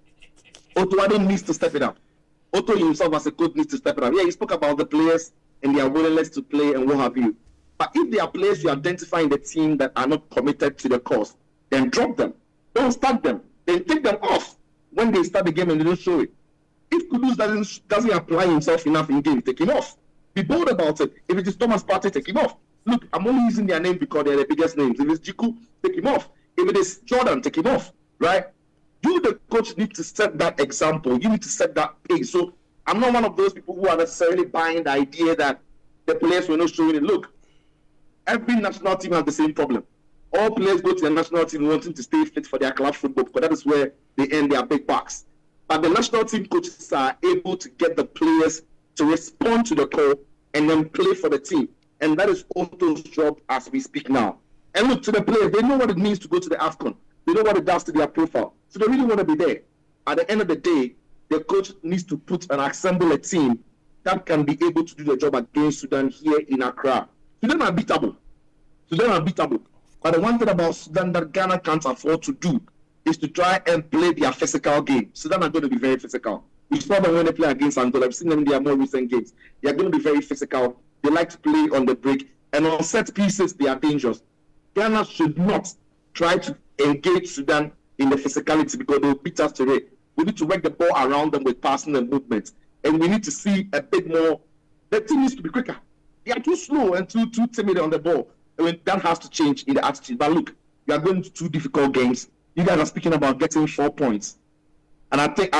Otto needs to step it up. Otto himself as a coach needs to step it up. Yeah, he spoke about the players and their willingness to play and what have you. But if there are players you identify in the team that are not committed to the cause, then drop them. Don't start them. Then take them off when they start the game and they don't show it. If Kudus doesn't apply himself enough in game, take him off. Be bold about it. If it is Thomas Partey, take him off. Look, I'm only using their name because they're the biggest names. If it's Jiku, take him off. If it is Jordan, take him off. Right? You, the coach, need to set that example. You need to set that pace. So I'm not one of those people who are necessarily buying the idea that the players were not showing it. Look, every national team has the same problem. All players go to the national team wanting to stay fit for their club football because that is where they earn their big bucks. But the national team coaches are able to get the players to respond to the call and then play for the team. And that is Otto's job as we speak now. And look, to the players, they know what it means to go to the AFCON. They know what it does to their profile. So they really want to be there. At the end of the day, the coach needs to put and assemble a team that can be able to do the job against Sudan here in Accra. Sudan are beatable. But the one thing about Sudan that Ghana can't afford to do is to try and play their physical game. Sudan are going to be very physical. We saw them when they play against Angola. I've seen them in their more recent games. They are going to be very physical. They like to play on the break. And on set pieces, they are dangerous. Ghana should not try to engage Sudan in the physicality because they will beat us today. We need to work the ball around them with passing and movement. And we need to see a bit more. The team needs to be quicker. They are too slow and too timid on the ball. I mean, that has to change in the attitude. But look, we are going to 2 difficult games. You guys are speaking about getting 4 points. And I think,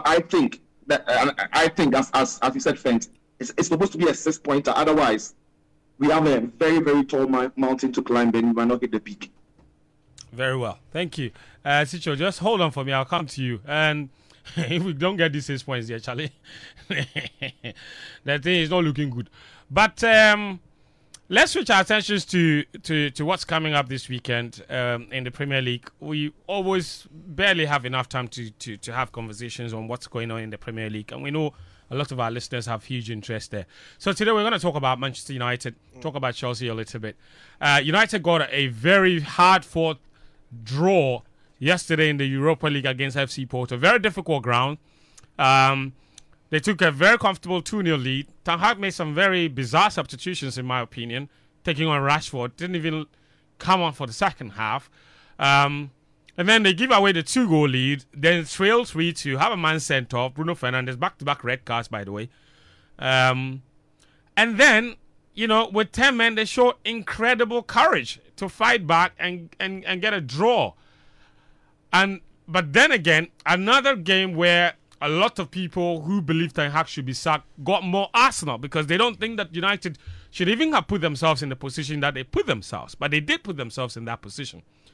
as you said, Fent, it's supposed to be a 6-pointer. Otherwise, we have a very, very tall mountain to climb and we might not hit the peak. Very well. Thank you. Sicho, just hold on for me. I'll come to you. And if we don't get these 6 points here, Charlie, that thing is not looking good. But let's switch our attentions to what's coming up this weekend in the Premier League. We always barely have enough time to have conversations on what's going on in the Premier League. And we know a lot of our listeners have huge interest there. So today we're going to talk about Manchester United, talk about Chelsea a little bit. United got a very hard-fought draw yesterday in the Europa League against FC Porto. Very difficult ground. They took a very comfortable 2-0 lead. Ten Hag made some very bizarre substitutions, in my opinion, taking on Rashford. Didn't even come on for the second half. And then they give away the 2-goal lead. Then trail 3-2, have a man sent off. Bruno Fernandes, back-to-back red cards, by the way. And then, with 10 men, they showed incredible courage to fight back and get a draw. But then again, another game where a lot of people who believe Ten Hag should be sacked got more Arsenal because they don't think that United should even have put themselves in the position that they put themselves. But they did put themselves in that position.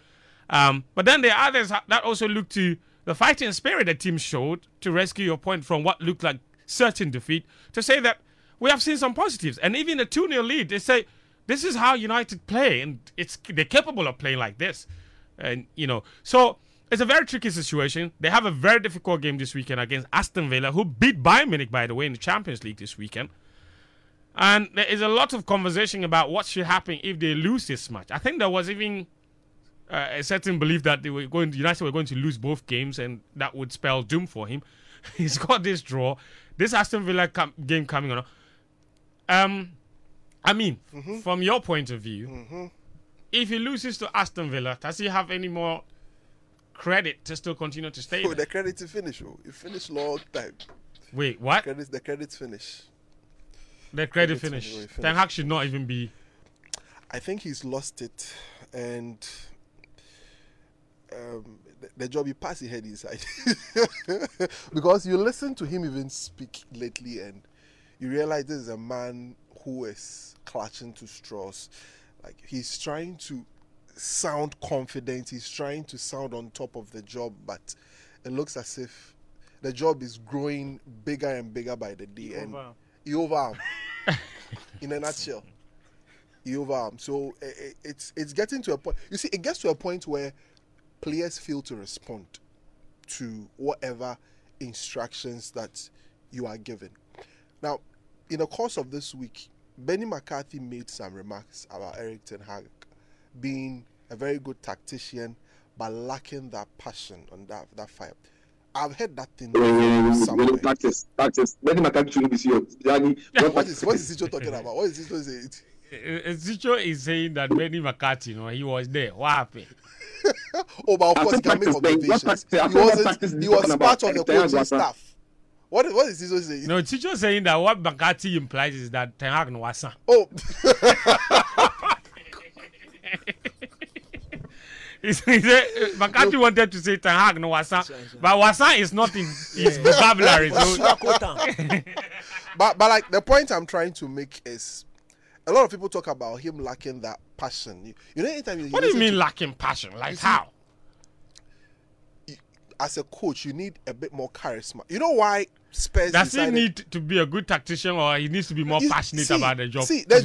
But then there are others that also look to the fighting spirit the team showed to rescue your point from what looked like certain defeat, to say that we have seen some positives. And even a 2-0 lead, they say this is how United play, and they're capable of playing like this. And, so it's a very tricky situation. They have a very difficult game this weekend against Aston Villa, who beat Bayern Munich, by the way, in the Champions League this weekend. And there is a lot of conversation about what should happen if they lose this match. I think there was even a certain belief that United were going to lose both games, and that would spell doom for him. He's got this draw, this Aston Villa game coming on. From your point of view, if he loses to Aston Villa, does he have any more credit to still continue to stay there? The credit to finish. It finished long time. Wait, what? The credits finish. The credit finish. Ten Hag should not even be. I think he's lost it, and the job he passed his head inside. Because you listen to him even speak lately, and you realize this is a man who is clutching to straws. Like, he's trying to sound confident, he's trying to sound on top of the job, but it looks as if the job is growing bigger and bigger by the day. He overarm. In a nutshell, he overarm. So it's getting to a point. You see, it gets to a point where players fail to respond to whatever instructions that you are given. Now, in the course of this week, Benny McCarthy made some remarks about Erik ten Hag being a very good tactician, but lacking that passion and that fire. I've heard that thing somewhere. Practice. Benny McCarthy shouldn't be serious. What is Zicho talking about? What is Zicho saying? Zicho is saying that Benny McCarthy, he was there. What happened? But of course he can make observations. He was part of the coaching staff. What is Zicho saying? No, Zicho saying that what McCarthy implies is that Ten Hag no wasa. Oh. He said McCarthy wanted to say Ten Hag no wasa, but wasa is not in his vocabulary. So. but like, the point I'm trying to make is, a lot of people talk about him lacking that passion. You know, anytime what do you mean lacking passion? Like how? As a coach, you need a bit more charisma. You know why Spurs does he need to be a good tactician, or he needs to be more passionate about the job? See, the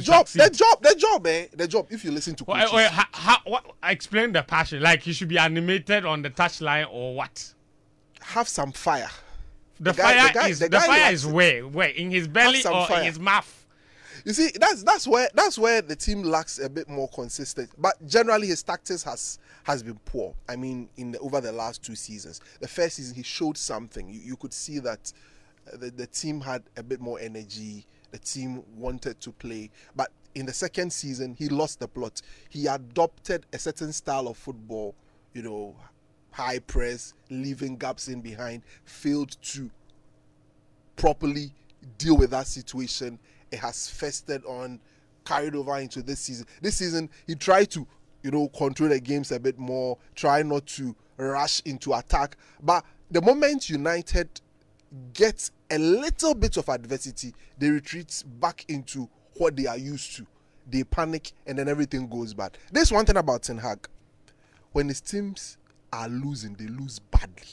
job. If you listen to coaches, what explain the passion? Like, he should be animated on the touchline, or what? Have some fire. The fire is where in his belly or fire in his mouth. You see, that's where the team lacks a bit more consistent. But generally, his tactics has been poor. I mean, over the last 2 seasons, the first season he showed something. You could see that the team had a bit more energy. The team wanted to play. But in the second season, he lost the plot. He adopted a certain style of football. High press, leaving gaps in behind. Failed to properly deal with that situation. It has festered on, carried over into this season. This season, he tried to, control the games a bit more, try not to rush into attack. But the moment United gets a little bit of adversity, they retreat back into what they are used to. They panic, and then everything goes bad. There's one thing about Ten Hag. When his teams are losing, they lose badly.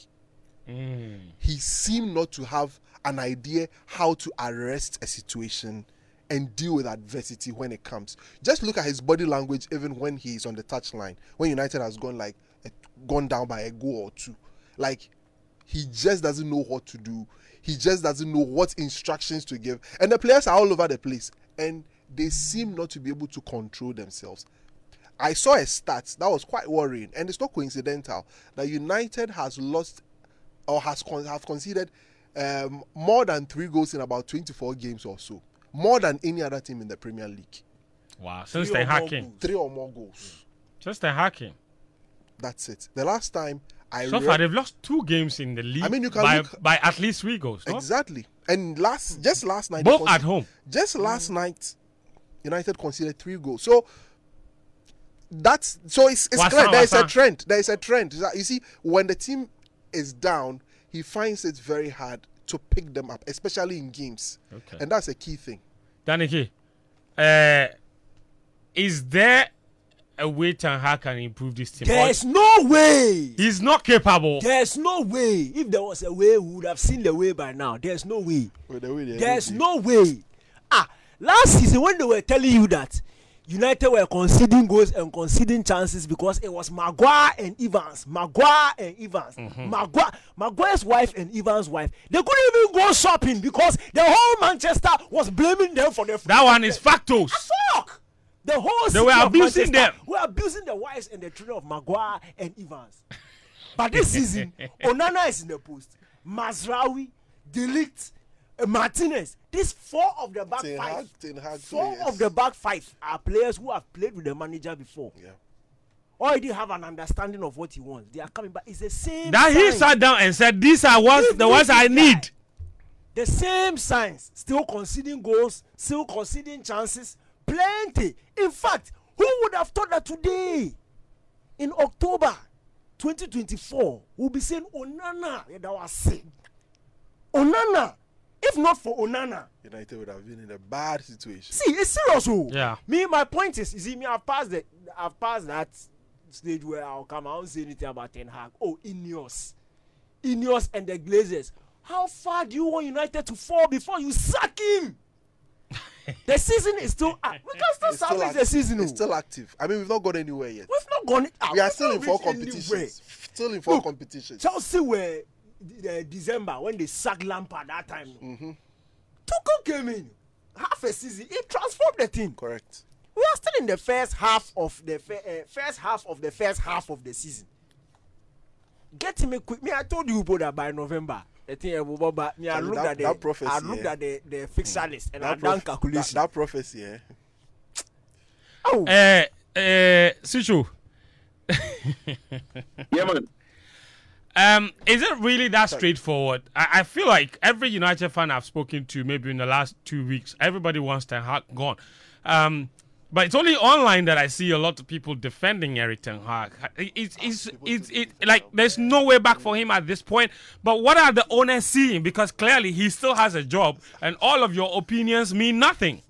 He seemed not to have an idea how to arrest a situation and deal with adversity when it comes. Just look at his body language even when he's on the touchline. When United has gone down by a goal or two. Like, he just doesn't know what to do. He just doesn't know what instructions to give. And the players are all over the place. And they seem not to be able to control themselves. I saw a stat that was quite worrying. And it's not coincidental that United has lost or have conceded more than 3 goals in about 24 games or so. More than any other team in the Premier League. Wow. Since they're hacking. 3 or more goals. Just they're hacking. That's it. The last time so far they've lost 2 games in the league. I mean, you can by at least 3 goals. No? Exactly. And just last night, both at home. Just last night, United conceded 3 goals. So it's clear. There is a trend. There is a trend. You see, when the team is down, he finds it very hard to pick them up, especially in games. Okay. And that's a key thing. Daniki, is there a way Ten Hag can improve this team? There's no way. He's not capable. There's no way. If there was a way, we would have seen the way by now. There's no way. There's no way. Last season when they were telling you that United were conceding goals and conceding chances because it was Maguire and Evans. Maguire's wife and Evans' wife. They couldn't even go shopping because the whole Manchester was blaming them for their. That one is factos. Fuck. The whole they were abusing them. Were abusing the wives and the children of Maguire and Evans. But this season, Onana is in the post. Mazraoui, De Ligt, Martinez. These four of the back five. Four of the back five are players who have played with the manager before. Yeah. Already have an understanding of what he wants. They are coming, but it's the same. That sign. he sat down and said, "These are the ones I need." The same signs. Still conceding goals. Still conceding chances. Plenty. In fact, who would have thought that today, in October 2024, we'll be saying Onana? That was sick. Onana. If not for Onana, United would have been in a bad situation. See, it's serious. Yeah. My point is, you see, I've passed that stage where I won't say anything about Ten Hag. Oh, Ineos and the Glazers. How far do you want United to fall before you sack him? The season is still we can still salvage the season. It's still active. I mean, we've not gone anywhere yet. We've not gone. We are still in 4 competitions. Still in 4 competitions. Chelsea were December when they sacked Lampard that time. Tuchel came in half a season. He transformed the team. Correct. We are still in the first half of the first half of the season. Get me quick. I told you that by November. I looked at the fixture list and I done calculation. That prophecy, Sichu. Yeah, man. Is it really that straightforward? I feel like every United fan I've spoken to, maybe in the last 2 weeks, everybody wants Ten Hag gone. But it's only online that I see a lot of people defending Erik Ten Hag. It's like there's no way back for him at this point. But what are the owners seeing? Because clearly he still has a job, and all of your opinions mean nothing.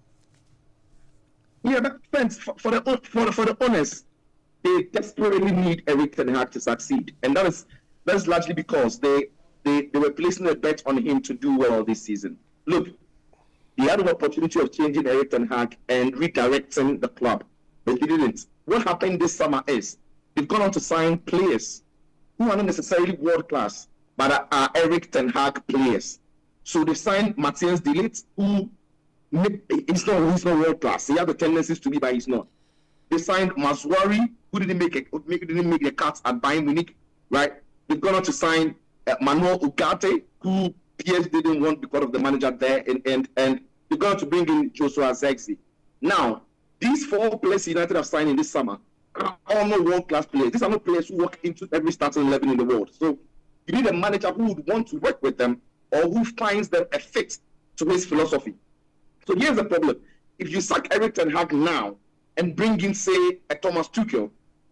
Yeah, but friends, for the owners, they desperately need Erik Ten Hag to succeed, and that's largely because they were placing a bet on him to do well this season. Look. He had an opportunity of changing Erik Ten Hag and redirecting the club, but he didn't. What happened this summer is they've gone on to sign players who are not necessarily world class, but are Erik Ten Hag players. So they signed Matthias de Ligt, who he's not world class. He has the tendencies to be, but he's not. They signed Mazraoui, who didn't make the cuts at Bayern Munich, right? They've gone on to sign Manuel Ugarte, who PSG didn't want because of the manager there, and they're going to bring in Joshua Zirkzee. Now, these 4 players United have signed in this summer are all not world-class players. These are not players who walk into every starting 11 in the world. So you need a manager who would want to work with them or who finds them a fit to his philosophy. So here's the problem. If you sack Erik Ten Hag now and bring in, say, a Thomas Tuchel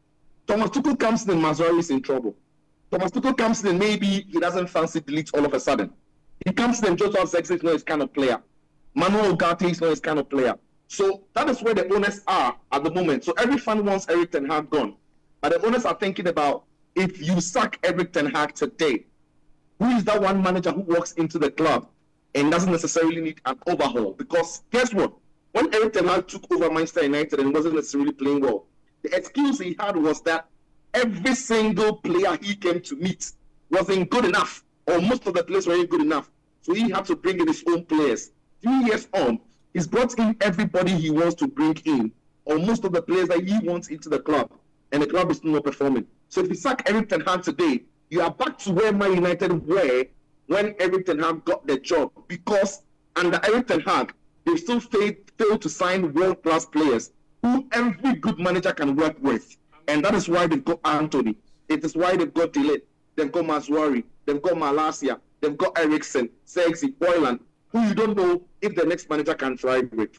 comes in and Mazraoui is in trouble. Thomas Tuchel comes in and maybe he doesn't fancy De Ligt all of a sudden. He comes in and Joshua Zirkzee is not his kind of player. Manuel Ugarte is not his kind of player. So that is where the owners are at the moment. So every fan wants Erik Ten Hag gone. But the owners are thinking about, if you sack Erik Ten Hag today, who is that one manager who walks into the club and doesn't necessarily need an overhaul? Because guess what? When Erik Ten Hag took over Manchester United and wasn't necessarily playing well, the excuse he had was that every single player he came to meet wasn't good enough, or most of the players weren't good enough. So he had to bring in his own players. 3 years on, he's brought in everybody he wants to bring in, or most of the players that he wants into the club, and the club is still not performing. So if you sack Erik Ten Hag today, you are back to where Man United were when Erik Ten Hag got the job, because under Erik Ten Hag, they still failed to sign world-class players who every good manager can work with. And that is why they've got Anthony. It is why they've got De Ligt. They've got Mazraoui. They've got Malacia. They've got Eriksen, Zirkzee, Boylan, who you don't know if the next manager can thrive with.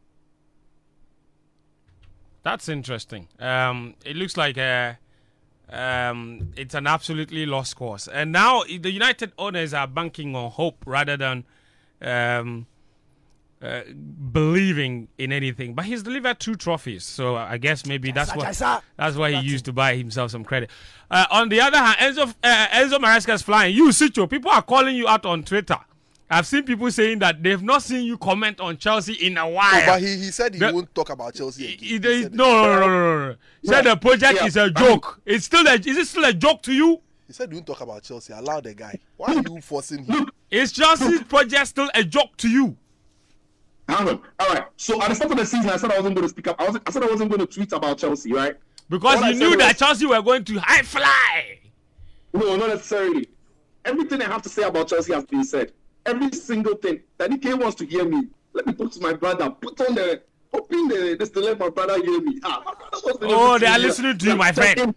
That's interesting. It looks like it's an absolutely lost cause. And now the United owners are banking on hope rather than believing in anything. But he's delivered 2 trophies, so I guess maybe that's why he used to buy himself some credit. On the other hand, Enzo Maresca is flying. You, Sicho, people are calling you out on Twitter. I've seen people saying that they've not seen you comment on Chelsea in a while. No, but he said he won't talk about Chelsea again. No. He said the project is a joke. Is it still a joke to you? He said he won't talk about Chelsea. Allow the guy. Why are you forcing him? Is Chelsea's project still a joke to you? All right. So at the start of the season, I said I wasn't going to speak up. I said I wasn't going to tweet about Chelsea, right? Because you knew that Chelsea were going to high fly. No, not necessarily. Everything I have to say about Chelsea has been said. Every single thing. Daddy K wants to hear me. Let me talk to my brother. Open this to let my brother hear me. My brother they are listening to you, my friend.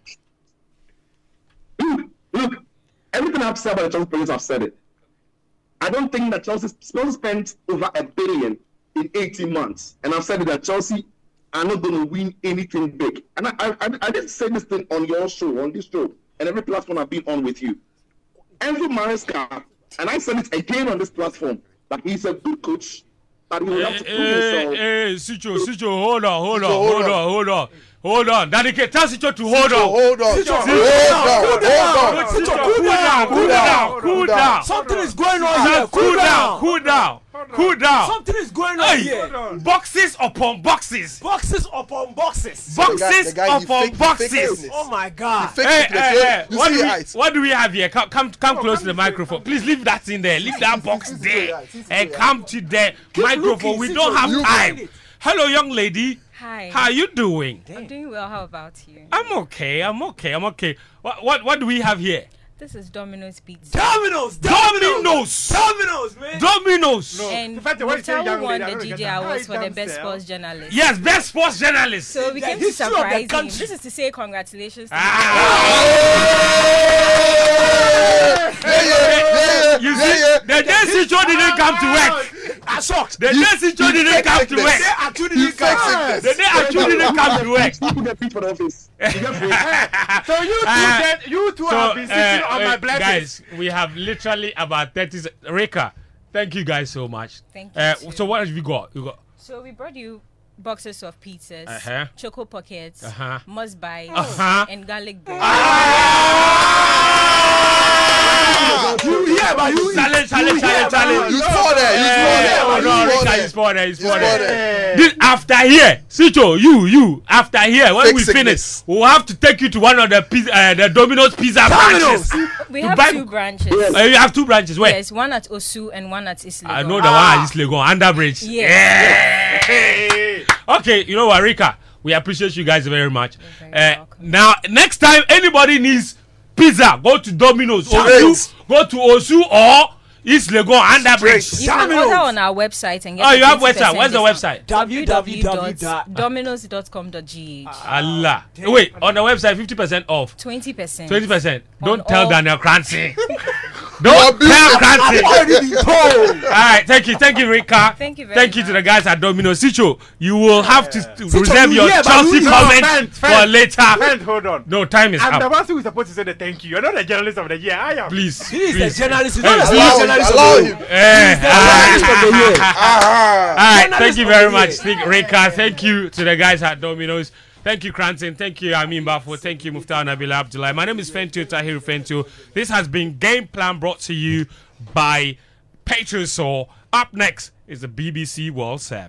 Look, everything I have to say about the Chelsea players, I've said it. I don't think that Chelsea spent over $1 billion in 18 months. And I've said that Chelsea are not going to win anything big. And I didn't say this thing on your show, on this show, and every platform I've been on with you. Enzo Maresca, and I said it again on this platform, that he's a good coach, that he will have to prove himself. Sicho, hold on. Hold on. Daddy K, tell Sicho to hold on. Hold on. Cool down. Something is going on here. Cool down. Something is going on here. Boxes upon boxes. Boxes upon boxes. Boxes upon boxes. Oh my God. Hey. What do we have here? Come close to the microphone. Please leave that in there. Leave that box there. And come to the microphone. We don't have time. Hello, young lady. Hi. How are you doing? I'm doing well. How about you? I'm okay. What do we have here? This is Domino's Pizza. Domino's, man. Domino's. No. And In fact, when you say Mutawu young won lady, I the don't get DJ that. Awards for the Damn best self. sports journalist. Yes, best sports journalist. So we came to history of the surprise him. country. This is to say congratulations to You see, the day Sicho didn't come to work. I'm shocked. The day Sicho didn't come to work. The day Achu didn't come to work. People get picked for the office. So you two have been sitting on my blessings. Guys, we have literally about 30 seconds. Reka, thank you guys so much. Thank you. So what have you got? So we brought you boxes of pizzas, Uh-huh. choco pockets, Uh-huh. must buy, and garlic bread. Challenge. You saw that. He's for there. After here, Sicho, you after here, when we finish, we'll have to take you to one of the Domino's Pizza branches. We have 2 branches. You have 2 branches. Where? Yes, one at Osu and one at Islegon. I know the one at Islegon, under bridge. Yeah. Okay, you know what, Rika? We appreciate you guys very much. You're very welcome. Now, next time anybody needs pizza, go to Domino's. Go to Osu or Islegon, under bridge. You can order on our website and get you have website. Where's the website? www.domino's.com.gh. Allah. Wait, on the website, 50% off. 20%. 20%. Don't On tell all- Daniel Cranston. Don't tell Cranston. All right, thank you, Rika. Thank you very Thank you to much. the guys at Domino's. Sicho, you will have to reserve your Chelsea comments for later. Friend, hold on. No, time is I'm the up. one who is supposed to say the thank you. You're not the journalist of the year. I am. Please. He is the please. journalist. He's Hey, not the allow journalist. Allow him. All right, thank you very much, Journalist Rika. Thank you to the guys at Domino's. Thank you, Cranston. Thank you, Amin Bafo. Thank you, Muftar Nabila Abdullah. My name is Fentio Tahiru Fentio. This has been Game Plan brought to you by Petrosaur. Up next is the BBC World Serve.